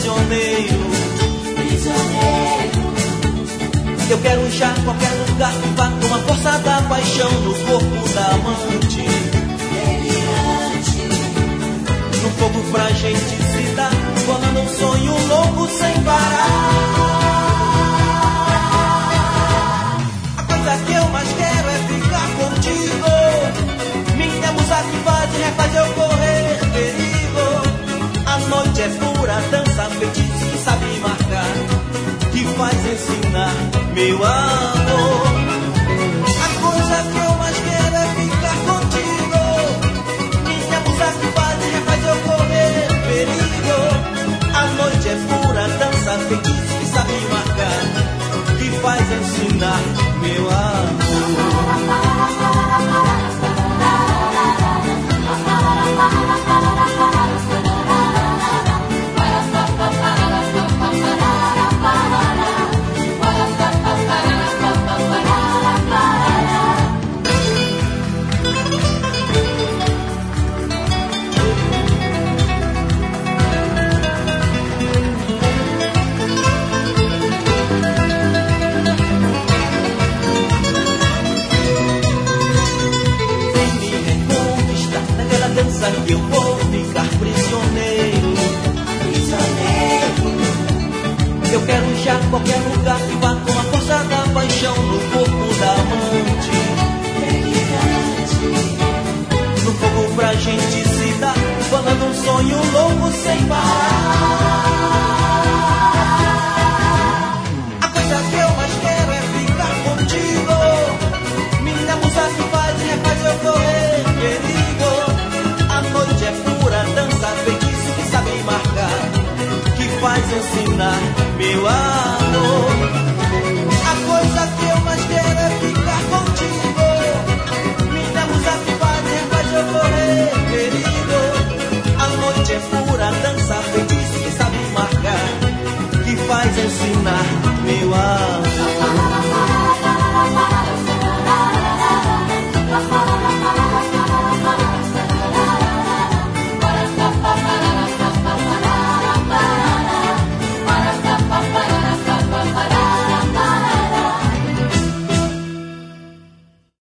prisioneiro. Eu quero já qualquer lugar que vá com a força da paixão no corpo da amante. No fogo pra gente se dar, bolando um sonho louco sem parar. A coisa que eu mais quero é ficar contigo. Minha musa que faz e refaz eu correr perigo. A noite é pura dança, feitiço que sabe marcar, que faz ensinar, meu amor. A coisa que eu mais quero é ficar contigo. Minha musa que faz e refaz eu correr perigo. A noite é pura dança, feitiço que sabe marcar, que faz ensinar, meu amor. Que eu vou ficar prisioneiro. Eu quero já qualquer lugar que vá com a força da paixão no corpo da amante. No fogo pra gente se dar, bolando um sonho louco sem parar. A coisa que eu mais quero é ficar contigo. Minha musa que faz e refaz eu correr perigo. A noite é pura dança, feitiço que sabe marcar, que faz ensinar, meu amor. A coisa que eu mais quero é ficar contigo. Minha musa que faz e refaz eu correr perigo. A noite é pura dança, feitiço